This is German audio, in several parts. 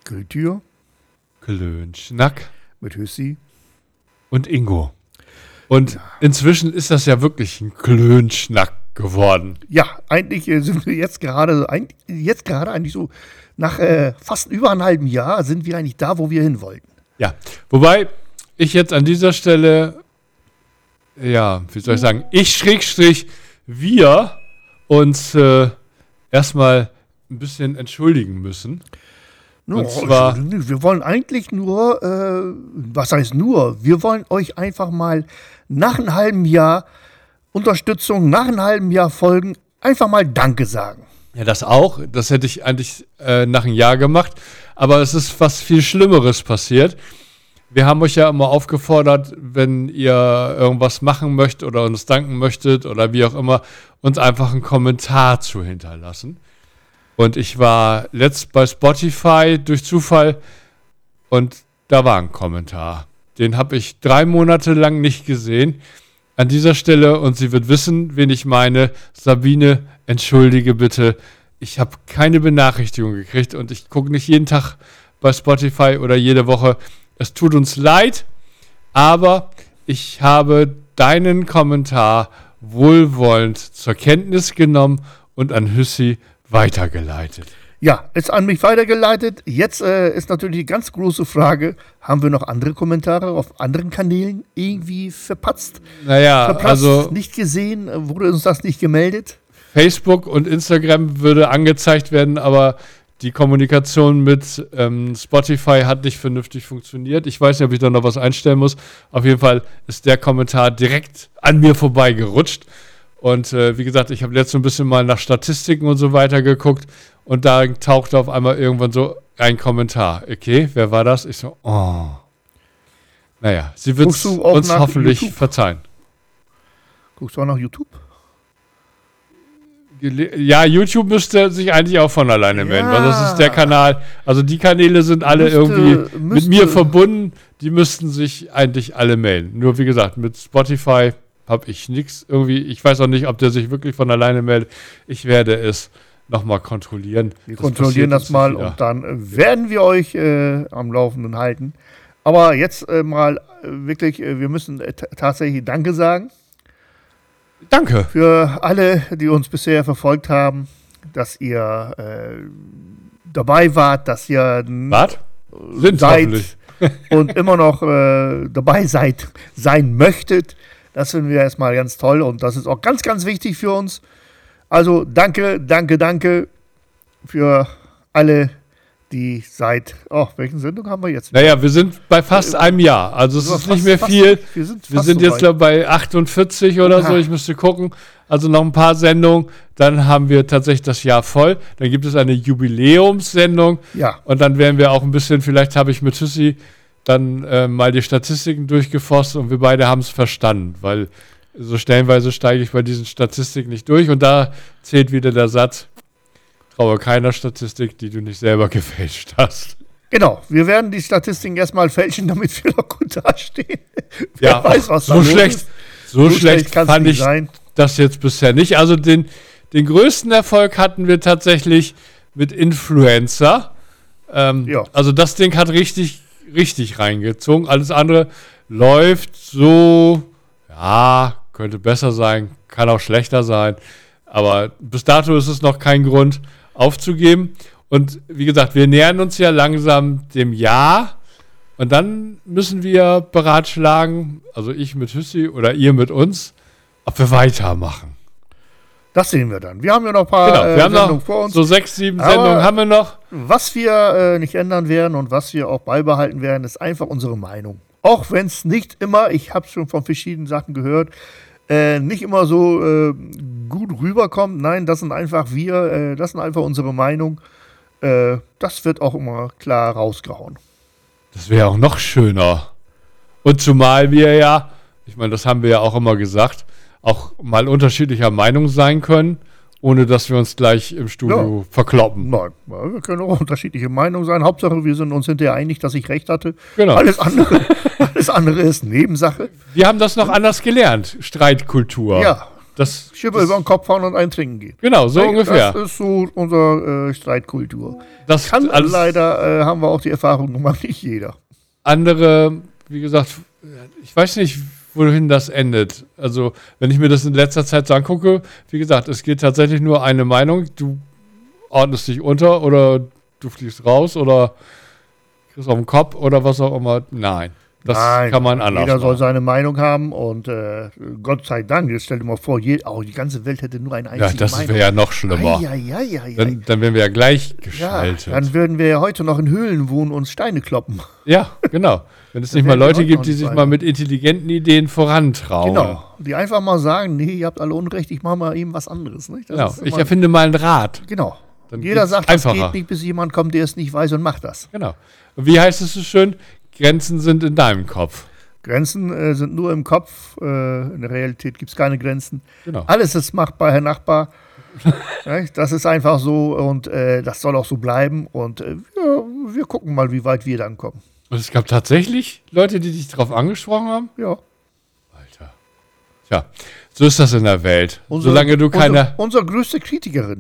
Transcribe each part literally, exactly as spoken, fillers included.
Grütür. Klönschnack. Mit Hüssi. Und Ingo. Und ja. Inzwischen ist das ja wirklich ein Klönschnack geworden. Ja, eigentlich äh, sind wir jetzt gerade, jetzt gerade eigentlich so, nach äh, fast über einem halben Jahr sind wir eigentlich da, wo wir hin wollten. Ja, wobei ich jetzt an dieser Stelle, ja, wie soll ich sagen, ich Schrägstrich, wir uns äh, erstmal ein bisschen entschuldigen müssen. No, Und zwar, wir wollen eigentlich nur, äh, was heißt nur, wir wollen euch einfach mal nach einem halben Jahr Unterstützung, nach einem halben Jahr Folgen, einfach mal Danke sagen. Ja, das auch. Das hätte ich eigentlich äh, nach einem Jahr gemacht. Aber es ist was viel Schlimmeres passiert. Wir haben euch ja immer aufgefordert, wenn ihr irgendwas machen möchtet oder uns danken möchtet oder wie auch immer, uns einfach einen Kommentar zu hinterlassen. Und ich war letzt bei Spotify durch Zufall und da war ein Kommentar. Den habe ich drei Monate lang nicht gesehen. An dieser Stelle, und sie wird wissen, wen ich meine, Sabine, entschuldige bitte, ich habe keine Benachrichtigung gekriegt und ich gucke nicht jeden Tag bei Spotify oder jede Woche. Es tut uns leid, aber ich habe deinen Kommentar wohlwollend zur Kenntnis genommen und an Hüssi weitergeleitet. Ja, ist an mich weitergeleitet. Jetzt äh, ist natürlich die ganz große Frage, haben wir noch andere Kommentare auf anderen Kanälen irgendwie verpatzt? Naja, verpatzt, also nicht gesehen, wurde uns das nicht gemeldet? Facebook und Instagram würde angezeigt werden, aber die Kommunikation mit ähm, Spotify hat nicht vernünftig funktioniert. Ich weiß nicht, ob ich da noch was einstellen muss. Auf jeden Fall ist der Kommentar direkt an mir vorbeigerutscht. Und äh, wie gesagt, ich habe letztens ein bisschen mal nach Statistiken und so weiter geguckt und da tauchte auf einmal irgendwann so ein Kommentar. Okay, wer war das? Ich so, oh. Naja, sie wird uns hoffentlich YouTube? verzeihen. Guckst du auch nach YouTube? Ja, YouTube müsste sich eigentlich auch von alleine ja. melden, weil das ist der Kanal, also die Kanäle sind alle müsste, irgendwie müsste. mit mir verbunden, die müssten sich eigentlich alle melden. Nur wie gesagt, mit Spotify habe ich nichts irgendwie, ich weiß auch nicht, ob der sich wirklich von alleine meldet. Ich werde es nochmal kontrollieren. Wir das kontrollieren das mal und dann werden wir euch äh, am Laufenden halten. Aber jetzt äh, mal äh, wirklich, äh, wir müssen äh, t- tatsächlich Danke sagen. Danke. Für alle, die uns bisher verfolgt haben, dass ihr äh, dabei wart, dass ihr Wart? Sind seid und immer noch äh, dabei seid, sein möchtet. Das finden wir erstmal ganz toll und das ist auch ganz, ganz wichtig für uns. Also danke, danke, danke für alle, die seit, oh, welchen Sendung haben wir jetzt? Naja, wir sind bei fast äh, einem Jahr, also es ist fast, nicht mehr fast, viel. Wir sind, wir sind so jetzt glaub, bei achtundvierzig oder ja. so, ich müsste gucken. Also noch ein paar Sendungen, dann haben wir tatsächlich das Jahr voll. Dann gibt es eine Jubiläumssendung ja. und dann werden wir auch ein bisschen, vielleicht habe ich mit Hüssi dann äh, mal die Statistiken durchgeforstet und wir beide haben es verstanden, weil so stellenweise steige ich bei diesen Statistiken nicht durch und da zählt wieder der Satz, traue keiner Statistik, die du nicht selber gefälscht hast. Genau, wir werden die Statistiken erstmal fälschen, damit wir noch gut dastehen. Ja, Wer weiß, was so schlecht, ist. So, so schlecht, schlecht fand ich sein. das jetzt bisher nicht. Also den, den größten Erfolg hatten wir tatsächlich mit Influencer. Ähm, ja. Also das Ding hat richtig richtig reingezogen. Alles andere läuft so, ja, könnte besser sein, kann auch schlechter sein. Aber bis dato ist es noch kein Grund aufzugeben. Und wie gesagt, wir nähern uns ja langsam dem Jahr. Und dann müssen wir beratschlagen, also ich mit Hüssi oder ihr mit uns, ob wir weitermachen. Das sehen wir dann. Wir haben ja noch ein paar genau, wir äh, haben Sendungen noch vor uns. So sechs, sieben Aber Sendungen haben wir noch. Was wir äh, nicht ändern werden und was wir auch beibehalten werden, ist einfach unsere Meinung. Auch wenn es nicht immer, ich habe es schon von verschiedenen Sachen gehört, äh, nicht immer so äh, gut rüberkommt. Nein, das sind einfach wir, äh, das sind einfach unsere Meinung. Äh, das wird auch immer klar rausgehauen. Das wäre auch noch schöner. Und zumal wir ja, ich meine, das haben wir ja auch immer gesagt, auch mal unterschiedlicher Meinung sein können, ohne dass wir uns gleich im Studio ja. verkloppen. Nein, wir können auch unterschiedliche Meinungen sein. Hauptsache, wir sind uns hinterher einig, dass ich recht hatte. Genau. Alles andere, alles andere ist Nebensache. Wir haben das noch anders gelernt, Streitkultur. Ja, Das, Schippe das, über den Kopf hauen und ein Trinken gehen. Genau, so ungefähr. Das ist so unsere äh, Streitkultur. Das Kann alles leider, äh, haben wir auch die Erfahrung gemacht, nicht jeder. andere, wie gesagt, ich weiß nicht, wohin das endet. Also, wenn ich mir das in letzter Zeit so angucke, wie gesagt, es geht tatsächlich nur eine Meinung. Du ordnest dich unter oder du fliegst raus oder kriegst auf den Kopf oder was auch immer. Nein. Das Nein, kann man anders jeder machen. soll seine Meinung haben und äh, Gott sei Dank, jetzt stell dir mal vor, je, oh, die ganze Welt hätte nur eine einzige Ja, das Meinung. wäre ja noch schlimmer. Ei, ei, ei, ei, Dann, dann wären wir ja gleichgeschaltet. ja, dann würden wir ja heute noch in Höhlen wohnen und Steine kloppen. Ja, genau. Wenn es Dann nicht mal wären wir Leute heute gibt, noch die nicht sich weiter. mal mit intelligenten Ideen vorantrauen. Genau. Die einfach mal sagen, nee, ihr habt alle Unrecht, ich mache mal eben was anderes. Nicht? Das Genau. ist Ich immer- erfinde mal ein Rad. Genau. Dann Jeder geht's sagt, das einfacher. geht nicht, bis jemand kommt, der es nicht weiß und macht das. Genau. Und wie heißt es so schön? Grenzen sind in deinem Kopf. Grenzen äh, sind nur im Kopf, äh, in der Realität gibt es keine Grenzen. Genau. Alles ist machbar, Herr Nachbar. Nicht? Das ist einfach so und äh, das soll auch so bleiben und äh, wir, wir gucken mal, wie weit wir dann kommen. Und es gab tatsächlich Leute, die dich darauf angesprochen haben? Ja. Alter. Tja, so ist das in der Welt. Unsere- Solange du keine... Unsere, unsere größte Kritikerin,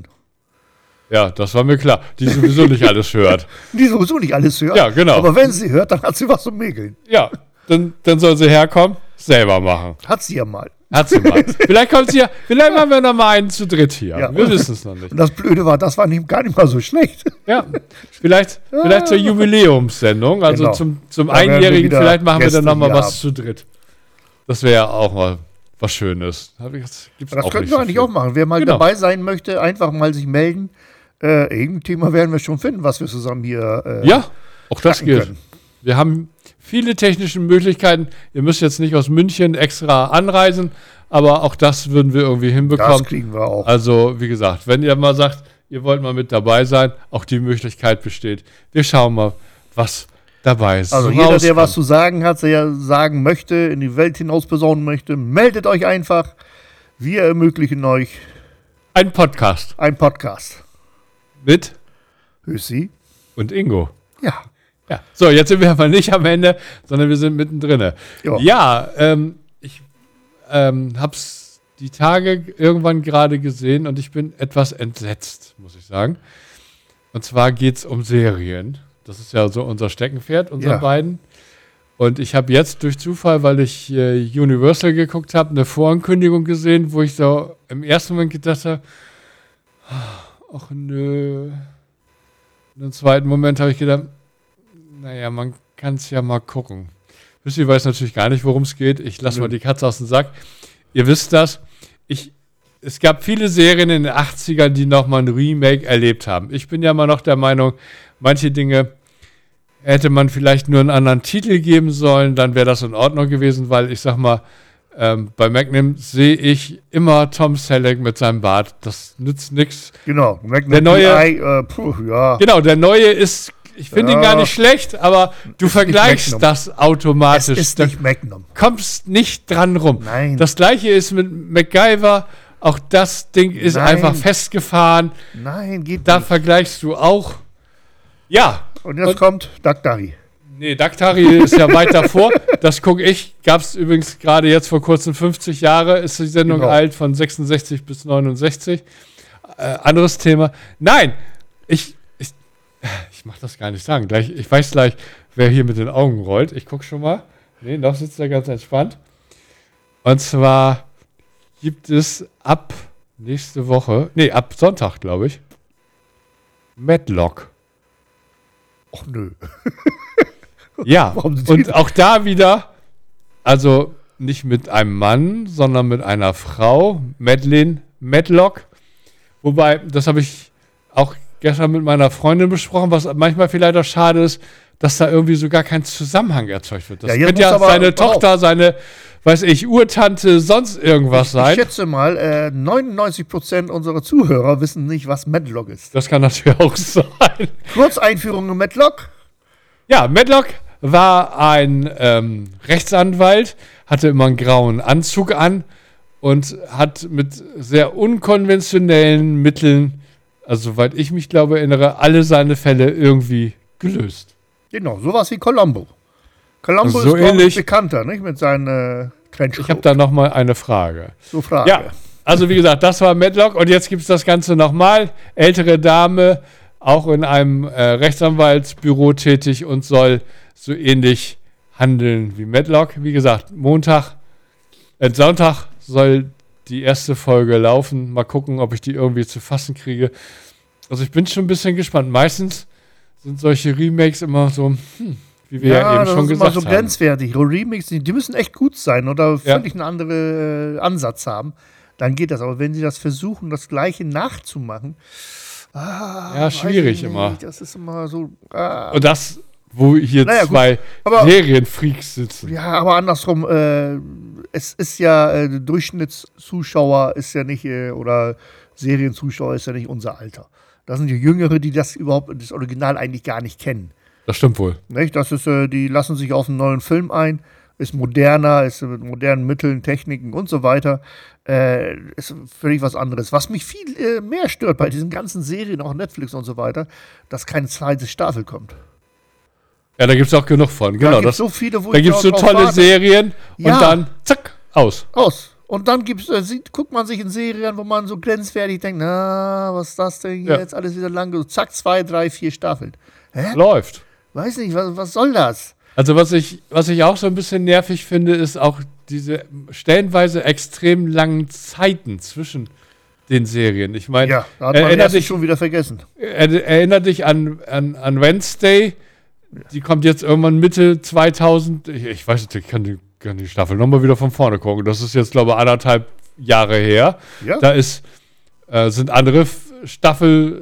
Ja, das war mir klar. Die sowieso nicht alles hört. die sowieso nicht alles hört. Ja, genau. Aber wenn sie hört, dann hat sie was zum Mäkeln. Ja, dann, dann soll sie herkommen, selber machen. Hat sie ja mal. Hat sie mal. Vielleicht kommt sie ja... Vielleicht machen wir noch mal einen zu dritt hier. Ja. Wir wissen es noch nicht. Und das Blöde war, das war nicht, gar nicht mal so schlecht. Ja, vielleicht, vielleicht zur Jubiläumssendung, also Genau. zum, zum Da werden wir Einjährigen, wieder vielleicht machen wir Gäste dann nochmal hier was haben. zu dritt. Das wäre ja auch mal was Schönes. Hab ich- Das, gibt's Das auch könnten nicht wir so eigentlich viel. auch machen. Wer mal Genau. dabei sein möchte, einfach mal sich melden. Äh, irgendein Thema werden wir schon finden, was wir zusammen hier äh, Ja, auch das knacken geht. können. Wir haben viele technische Möglichkeiten. Ihr müsst jetzt nicht aus München extra anreisen, aber auch das würden wir irgendwie Das hinbekommen. kriegen wir auch. Also, wie gesagt, wenn ihr mal sagt, ihr wollt mal mit dabei sein, auch die Möglichkeit besteht. Wir schauen mal, was dabei ist. Also jeder, der was zu sagen hat, der sagen möchte, in die Welt hinaus posaunen möchte, meldet euch einfach. Wir ermöglichen euch Ein Podcast einen Podcast. mit Hüssi? und Ingo. Ja. Ja. So, jetzt sind wir aber nicht am Ende, sondern wir sind mittendrin. Ja. Ja, ähm, ich ähm, hab's die Tage irgendwann gerade gesehen und ich bin etwas entsetzt, muss ich sagen. Und zwar geht's um Serien. Das ist ja so unser Steckenpferd, unser Ja. beiden. Und ich habe jetzt durch Zufall, weil ich äh, Universal geguckt habe, eine Vorankündigung gesehen, wo ich so im ersten Moment gedacht habe, ach nö. Und im zweiten Moment habe ich gedacht, naja, man kann es ja mal gucken. Wisst ihr, weiß natürlich gar nicht, worum es geht. Ich lasse Nö. mal die Katze aus dem Sack. Ihr wisst das. Ich, es gab viele Serien in den achtzigern, die nochmal ein Remake erlebt haben. Ich bin ja immer noch der Meinung, manche Dinge hätte man vielleicht nur einen anderen Titel geben sollen, dann wäre das in Ordnung gewesen, weil ich sag mal, ähm, bei Magnum sehe ich immer Tom Selleck mit seinem Bart. Das nützt nichts. Genau. Magnum Der neue- P I, äh, puh, ja. Genau, der neue ist, ich finde ihn Ja. gar nicht schlecht, aber du Ist vergleichst nicht Magnum. das Es automatisch. ist Da nicht Magnum. kommst nicht dran rum. Nein. Das gleiche ist mit MacGyver. Auch das Ding ist Nein. einfach festgefahren. Nein, geht Da nicht. vergleichst du auch. Ja. Und jetzt Und- kommt Daktari. Nee, Daktari ist ja weit davor. Das gucke ich. Gab es übrigens gerade jetzt vor kurzem fünfzig Jahre. Ist die Sendung Genau. alt von sechsundsechzig bis neunundsechzig. Äh, anderes Thema. Nein, ich, ich, ich mach das gar nicht sagen. Gleich, ich weiß gleich, wer hier mit den Augen rollt. Ich gucke schon mal. Nee, noch sitzt er ganz entspannt. Und zwar gibt es ab nächste Woche, nee, ab Sonntag, glaube ich, Matlock. Och nö. Ja, Warum sind und die- auch da wieder, also nicht mit einem Mann, sondern mit einer Frau, Madeleine Matlock. Wobei, das habe ich auch gestern mit meiner Freundin besprochen, was manchmal vielleicht auch schade ist, dass da irgendwie so gar kein Zusammenhang erzeugt wird. Das Ja, jetzt könnte muss ja aber- seine pass auf. Tochter, seine, weiß ich, Urtante, sonst irgendwas Ich sein. schätze mal, äh, neunundneunzig Prozent unserer Zuhörer wissen nicht, was Matlock ist. Das kann natürlich auch sein. Kurzeinführung in Matlock. Ja, Matlock war ein ähm, Rechtsanwalt, hatte immer einen grauen Anzug an und hat mit sehr unkonventionellen Mitteln, also soweit ich mich glaube erinnere, alle seine Fälle irgendwie gelöst. Genau, sowas wie Columbo. Columbo So ist, glaube ich, ähnlich. bekannter, nicht? Mit seinen äh, Trenchcoat. Ich habe da noch mal eine Frage. So Frage. Ja, Also wie gesagt, das war Matlock und jetzt gibt es das Ganze nochmal. Ältere Dame, auch in einem äh, Rechtsanwaltsbüro tätig und soll so ähnlich handeln wie Matlock. Wie gesagt, Montag, äh, Sonntag soll die erste Folge laufen. Mal gucken, ob ich die irgendwie zu fassen kriege. Also ich bin schon ein bisschen gespannt. Meistens sind solche Remakes immer so, hm, wie wir ja, ja eben schon gesagt haben. Das ist immer so grenzwertig. Remakes, die müssen echt gut sein oder völlig ja. einen anderen äh, Ansatz haben. Dann geht das. Aber wenn sie das versuchen, das Gleiche nachzumachen, ah, ja, schwierig immer. Das ist immer so. Ah. Und das, wo hier naja, zwei aber, Serienfreaks sitzen. Ja, aber andersrum, äh, es ist ja, äh, der Durchschnittszuschauer ist ja nicht, äh, oder Serienzuschauer ist ja nicht unser Alter. Das sind die Jüngere, die das überhaupt, das Original eigentlich gar nicht kennen. Das stimmt wohl. Nicht? Das ist, äh, die lassen sich auf einen neuen Film ein, ist moderner, ist mit modernen Mitteln, Techniken und so weiter. Äh, ist völlig was anderes. Was mich viel äh, mehr stört bei diesen ganzen Serien, auch Netflix und so weiter, dass keine zweite Staffel kommt. Ja, da gibt es auch genug von. Genau, da gibt es so viele, wo da gibt es so tolle warte. Serien ja. und dann zack, aus. Aus. Und dann gibt's, äh, sieht, guckt man sich in Serien, wo man so grenzwertig denkt, na, was ist das denn hier ja. jetzt alles wieder lang? So, zack, zwei, drei, vier Staffeln. Hä? Läuft. Weiß nicht, was, was soll das? Also was ich, was ich auch so ein bisschen nervig finde, ist auch diese stellenweise extrem langen Zeiten zwischen den Serien. Ich meine, ja, da hat man erinnert dich schon wieder vergessen. Er, erinnert dich an, an, an Wednesday. Die kommt jetzt irgendwann Mitte zweitausend. Ich, ich weiß nicht, ich kann die, kann die Staffel nochmal wieder von vorne gucken. Das ist jetzt, glaube ich, anderthalb Jahre her. Ja. Da ist, äh, sind andere Staffel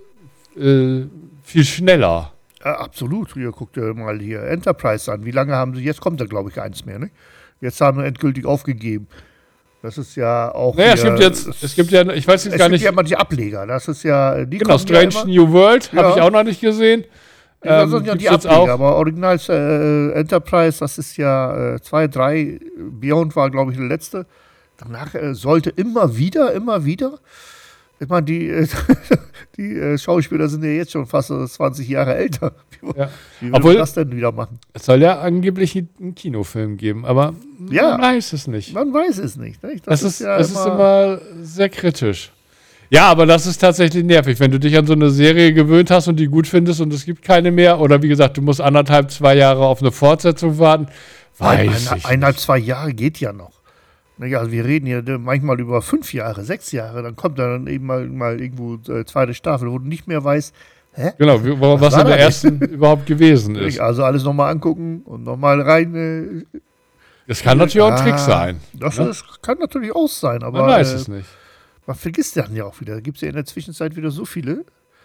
äh, viel schneller. Ja, absolut. Hier, guckt ihr mal hier Enterprise an. Wie lange haben sie, jetzt kommt da, glaube ich, eins mehr, ne? Jetzt haben wir endgültig aufgegeben. Das ist ja auch. Naja, es gibt jetzt, es gibt ja, ich weiß jetzt gar nicht. Es gibt ja immer die Ableger. Das ist ja, die genau, Strange ja New World, ja. habe ich auch noch nicht gesehen. Ja, das ähm, sind ja die Ableger, auch. Aber Original äh, Enterprise, das ist ja äh, zwei, drei, Beyond war, glaube ich, der letzte. Danach äh, sollte immer wieder, immer wieder. Ich meine, die, äh, die äh, Schauspieler sind ja jetzt schon fast zwanzig Jahre älter. Wie, ja. wie will man das denn wieder machen? Es soll ja angeblich einen Kinofilm geben, aber ja. man weiß es nicht. Man weiß es nicht. nicht? Das, das ist, ist, ja das immer, ist immer sehr kritisch. Ja, aber das ist tatsächlich nervig, wenn du dich an so eine Serie gewöhnt hast und die gut findest und es gibt keine mehr. Oder wie gesagt, du musst anderthalb, zwei Jahre auf eine Fortsetzung warten. Weiß Ein, ich ein, eineinhalb, zwei Jahre geht ja noch. Also wir reden hier manchmal über fünf Jahre, sechs Jahre, dann kommt dann eben mal, mal irgendwo äh, zweite Staffel, wo du nicht mehr weißt, hä? Genau, wie, was, was in der ersten überhaupt gewesen ist. Also alles nochmal angucken und nochmal rein. Äh, das kann natürlich auch ein Trick sein. Das ne? ist, kann natürlich auch sein, aber man weiß äh, es nicht. Man vergisst dann ja auch wieder. Da gibt es ja in der Zwischenzeit wieder so viele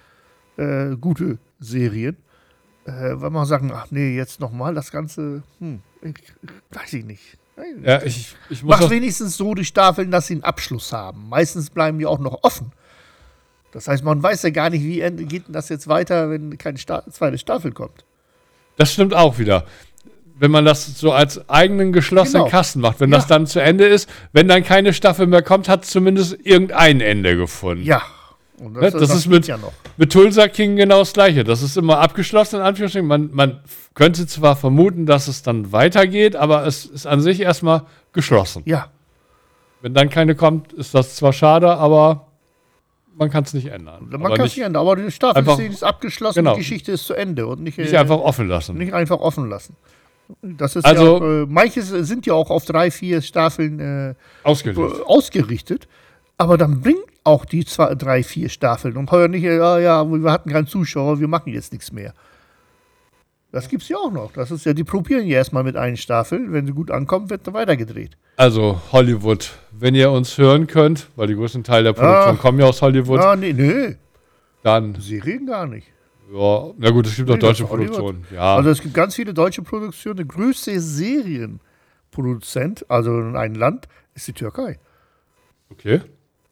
äh, gute Serien, äh, weil man sagen, ach nee, jetzt nochmal das Ganze, hm, ich, weiß ich nicht. Ja, ich, ich muss Mach wenigstens so die Staffeln, dass sie einen Abschluss haben. Meistens bleiben die auch noch offen. Das heißt, man weiß ja gar nicht, wie geht denn das jetzt weiter, wenn keine Sta- zweite Staffel kommt. Das stimmt auch wieder. Wenn man das so als eigenen geschlossenen Genau. Kasten macht, wenn Ja. das dann zu Ende ist, wenn dann keine Staffel mehr kommt, hat es zumindest irgendein Ende gefunden. Ja. Und Ne, das ist geht mit- ja noch. Mit Tulsa King genau das Gleiche. Das ist immer abgeschlossen, in Anführungsstrichen. Man, man könnte zwar vermuten, dass es dann weitergeht, aber es ist an sich erstmal geschlossen. Ja. Wenn dann keine kommt, ist das zwar schade, aber man kann es nicht ändern. Man aber kann es nicht, nicht ändern, aber die Staffel einfach- ist abgeschlossen, genau. die Geschichte ist zu Ende und nicht, nicht äh, einfach offen lassen. nicht einfach offen lassen. Das ist Also- ja auch, äh, manche sind ja auch auf drei, vier Staffeln äh, Ausgelegt. ausgerichtet, aber dann bringt auch die zwei, drei, vier Staffeln und heuer nicht, ja, ja, wir hatten keinen Zuschauer, wir machen jetzt nichts mehr. Das gibt's ja auch noch. Das ist ja, die probieren ja erstmal mit einer Staffel, wenn sie gut ankommt, wird dann weitergedreht. Also Hollywood, wenn ihr uns hören könnt, weil die größten Teil der Produktion Ah. kommen ja aus Hollywood, Ah, nee, nee, dann, sie reden gar nicht. ja, na gut, es gibt auch Nee, das deutsche ist Hollywood. Produktionen. Ja, Also es gibt ganz viele deutsche Produktionen. Der größte Serienproduzent, also in einem Land, ist die Türkei. okay.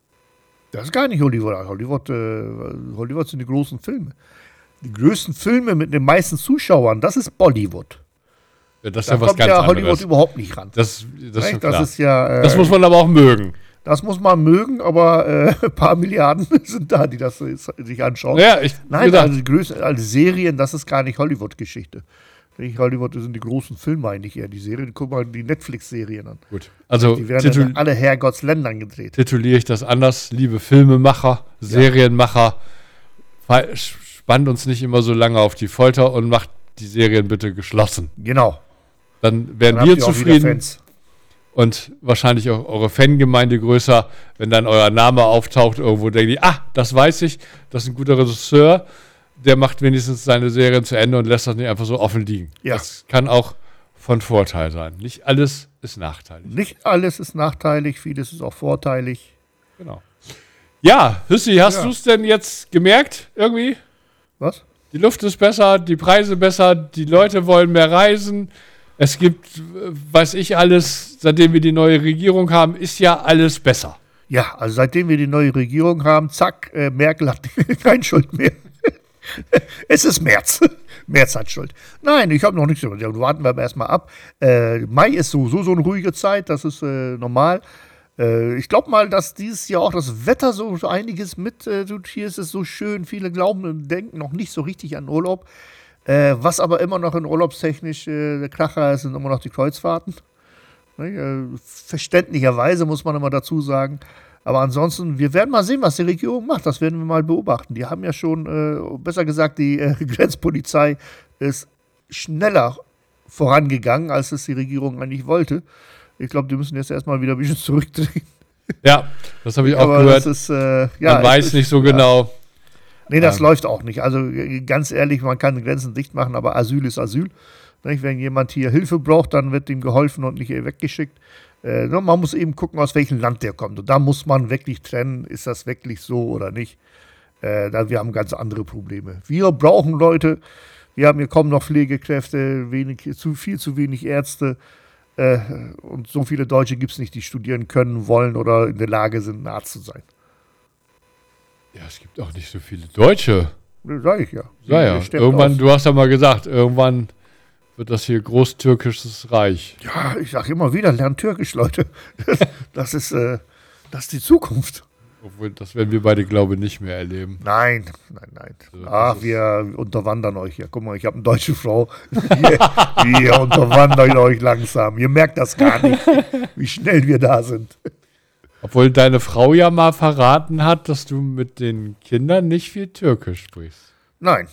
Das ist gar nicht Hollywood. Hollywood, äh, Hollywood sind die großen Filme. Die größten Filme mit den meisten Zuschauern, das ist Bollywood. Ja, das ist Da ja was kommt ganz ja Hollywood anderes. überhaupt nicht ran. Das, das ist schon Nicht? Das klar. ist ja, äh, Das muss man aber auch mögen. das muss man mögen, aber äh, ein paar Milliarden sind da, die das sich anschauen. Ja, ich, wie Nein, gesagt, also die größten, also Serien, das ist gar nicht Hollywood-Geschichte. Nicht Hollywood, das sind die großen Filme eigentlich eher, die Serien. Guck mal die Netflix-Serien an. Gut. Also die werden titul- in alle Herrgottsländern gedreht. Tituliere ich das anders. Liebe Filmemacher, Serienmacher, fa- spannt uns nicht immer so lange auf die Folter und macht die Serien bitte geschlossen. Genau. Dann wären Dann wir habt ihr auch wieder zufrieden Fans. und wahrscheinlich auch eure Fangemeinde größer, wenn dann euer Name auftaucht irgendwo, denkt ihr, ah, das weiß ich, das ist ein guter Regisseur, der macht wenigstens seine Serien zu Ende und lässt das nicht einfach so offen liegen. Ja. Das kann auch von Vorteil sein. Nicht alles ist nachteilig. Nicht alles ist nachteilig, vieles ist auch vorteilig. Genau. Ja, Hüssi, hast Ja. du es denn jetzt gemerkt irgendwie? Was? Die Luft ist besser, die Preise besser, die Leute wollen mehr reisen. Es gibt, äh, weiß ich alles, seitdem wir die neue Regierung haben, ist ja alles besser. Ja, also seitdem wir die neue Regierung haben, zack, äh, Merkel hat keine Schuld mehr. Es ist März. März hat Schuld. Nein, ich habe noch nichts. Ja, warten wir aber erstmal ab. Äh, Mai ist sowieso so eine ruhige Zeit, das ist äh, normal. Äh, ich glaube mal, dass dieses Jahr auch das Wetter so, so einiges mit äh, tut. Hier ist es so schön. Viele glauben und denken noch nicht so richtig an Urlaub. Äh, was aber immer noch in urlaubstechnisch äh, der Kracher ist, sind immer noch die Kreuzfahrten. Ne? Äh, verständlicherweise muss man immer dazu sagen. Aber ansonsten, wir werden mal sehen, was die Regierung macht. Das werden wir mal beobachten. Die haben ja schon, äh, besser gesagt, die äh, Grenzpolizei ist schneller vorangegangen, als es die Regierung eigentlich wollte. Ich glaube, die müssen jetzt erstmal wieder ein bisschen zurückdrehen. Ja, das habe ich auch Aber gehört. das ist, äh, ja, Man weiß ist, nicht so ja. genau. Nee, das Ähm. läuft auch nicht. Also äh, ganz ehrlich, man kann die Grenzen dicht machen, aber Asyl ist Asyl. Nicht? Wenn jemand hier Hilfe braucht, dann wird ihm geholfen und nicht weggeschickt. Äh, man muss eben gucken, aus welchem Land der kommt. Und da muss man wirklich trennen, ist das wirklich so oder nicht. Äh, da, wir haben ganz andere Probleme. Wir brauchen Leute. Wir haben hier kaum noch Pflegekräfte, wenig, zu, viel zu wenig Ärzte. Äh, und so viele Deutsche gibt es nicht, die studieren können, wollen oder in der Lage sind, ein Arzt zu sein. Ja, es gibt auch nicht so viele Deutsche. Das sage ich ja. Ja, ja. Ihr sterbt Irgendwann, aus. du hast ja mal gesagt, irgendwann wird das hier großtürkisches Reich. Ja, ich sage immer wieder, lernt Türkisch, Leute. Das ist, äh, das ist die Zukunft. Obwohl, das werden wir beide, glaube ich, nicht mehr erleben. Nein, nein, nein. Also, Ach, das ist- wir unterwandern euch hier. Guck mal, ich habe eine deutsche Frau. Wir, wir unterwandern euch langsam. Ihr merkt das gar nicht, wie schnell wir da sind. Obwohl deine Frau ja mal verraten hat, dass du mit den Kindern nicht viel Türkisch sprichst. Nein.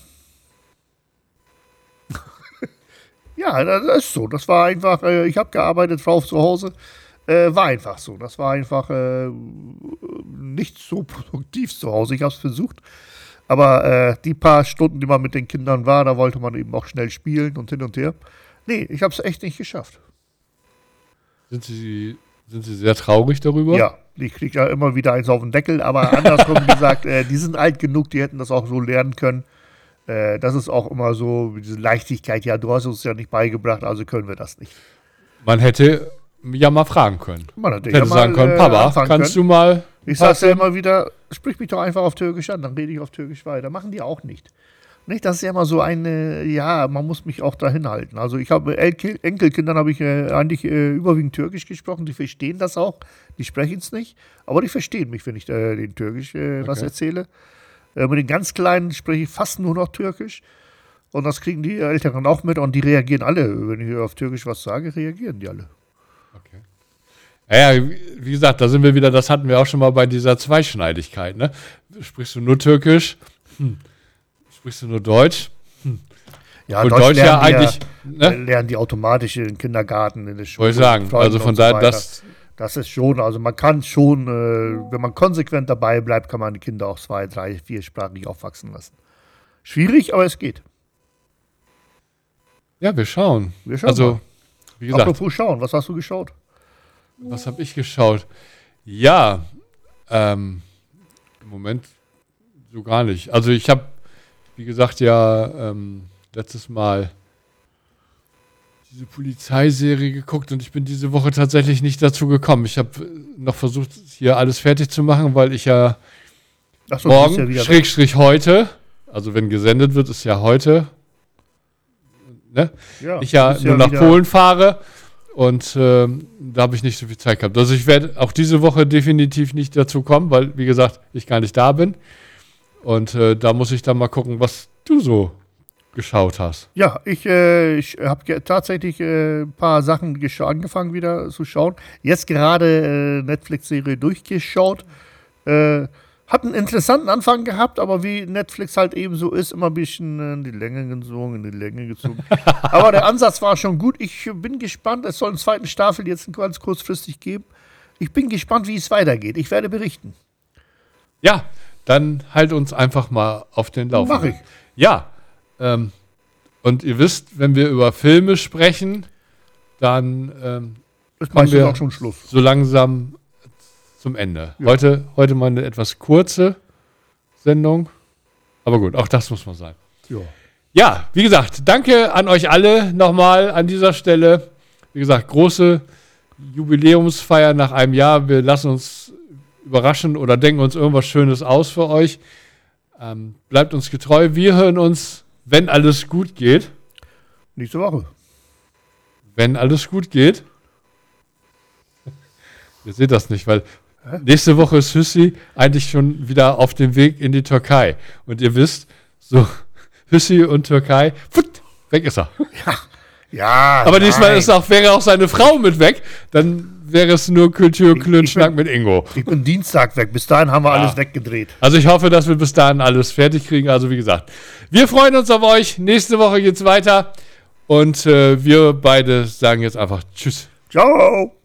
Ja, das ist so. Das war einfach, äh, ich habe gearbeitet, Frau zu Hause. Äh, war einfach so. Das war einfach äh, nicht so produktiv zu Hause. Ich habe es versucht. Aber äh, die paar Stunden, die man mit den Kindern war, da wollte man eben auch schnell spielen und hin und her. Nee, ich habe es echt nicht geschafft. Sind Sie, sind Sie sehr traurig darüber? Ja, ich kriege ja immer wieder eins auf den Deckel. Aber andersrum gesagt, äh, die sind alt genug, die hätten das auch so lernen können. Äh, das ist auch immer so, diese Leichtigkeit. Ja, du hast uns ja nicht beigebracht, also können wir das nicht. Man hätte ja mal fragen können. Man hätte Ich hätte ja sagen mal, können, äh, Papa, anfangen kannst können. du mal... Ich sag's ja immer wieder, sprich mich doch einfach auf Türkisch an, dann rede ich auf Türkisch weiter. Machen die auch nicht. Nicht, das ist ja immer so eine, ja, man muss mich auch dahin halten. Also ich habe Enkel, Enkelkindern habe ich äh, eigentlich äh, überwiegend Türkisch gesprochen, die verstehen das auch, die sprechen es nicht, aber die verstehen mich, wenn ich äh, den Türkisch äh, was Okay. erzähle. Äh, mit den ganz Kleinen spreche ich fast nur noch Türkisch und das kriegen die Älteren auch mit und die reagieren alle. Wenn ich auf Türkisch was sage, reagieren die alle. Okay. Ja, ja, wie gesagt, da sind wir wieder, das hatten wir auch schon mal bei dieser Zweischneidigkeit. Ne? Sprichst du nur Türkisch? Hm. Sprichst du nur Deutsch? Ja, Und Deutsch Deutsch ja lernen die eigentlich, ja, ne? lernen die automatisch im Kindergarten, in der Schule. Wollte ich sagen, Freunden also von und so daher, weiter. das, Das ist schon, also man kann schon, äh, wenn man konsequent dabei bleibt, kann man die Kinder auch zwei, drei, viersprachig aufwachsen lassen. Schwierig, aber es geht. ja, wir schauen. Wir schauen also, mal. wie gesagt, Apropos schauen, was hast du geschaut? was habe ich geschaut? Ja, ähm, im Moment so gar nicht. Also ich habe, wie gesagt, ja ähm, letztes Mal diese Polizeiserie geguckt und ich bin diese Woche tatsächlich nicht dazu gekommen. Ich habe noch versucht, hier alles fertig zu machen, weil ich ja Achso, du bist morgen, ja wieder weg. Schrägstrich heute, also wenn gesendet wird, ist ja heute, ne? Ja, ich ja bist nur nach wieder- Polen fahre und ähm, da habe ich nicht so viel Zeit gehabt. Also ich werde auch diese Woche definitiv nicht dazu kommen, weil, wie gesagt, ich gar nicht da bin. Und äh, da muss ich dann mal gucken, was du so geschaut hast. Ja, ich, äh, ich habe ge- tatsächlich äh, ein paar Sachen gesch- angefangen wieder zu schauen. Jetzt gerade äh, Netflix-Serie durchgeschaut. Äh, hat einen interessanten Anfang gehabt, aber wie Netflix halt eben so ist, immer ein bisschen äh, in die Länge gezogen, in die Länge gezogen. Aber der Ansatz war schon gut. Ich bin gespannt. Es soll eine zweite Staffel jetzt ganz kurzfristig geben. Ich bin gespannt, wie es weitergeht. Ich werde berichten. Ja, dann halt uns einfach mal auf den Laufenden. Mach ich. Ja, ähm, und ihr wisst, wenn wir über Filme sprechen, dann ähm, Ist kommen meistens wir auch schon Schluss. so langsam zum Ende. Ja. Heute, heute mal eine etwas kurze Sendung, aber gut, auch das muss man sein. Ja. Ja, wie gesagt, danke an euch alle nochmal an dieser Stelle. Wie gesagt, große Jubiläumsfeier nach einem Jahr. Wir lassen uns überraschen oder denken uns irgendwas Schönes aus für euch. Ähm, bleibt uns getreu. Wir hören uns, wenn alles gut geht. Nächste Woche. Wenn alles gut geht. Ihr seht das nicht, weil nächste Woche ist Hüssi eigentlich schon wieder auf dem Weg in die Türkei. Und ihr wisst, so Hüssi und Türkei, pfutt, weg ist er. Ja, Aber diesmal nein. ist auch, wäre auch seine Frau mit weg, dann wäre es nur Kultur, Klönschnack mit Ingo. Ich bin Dienstag weg. Bis dahin haben wir Ja. alles weggedreht. Also ich hoffe, dass wir bis dahin alles fertig kriegen. Also wie gesagt, wir freuen uns auf euch. Nächste Woche geht's weiter. Und äh, wir beide sagen jetzt einfach Tschüss. Ciao.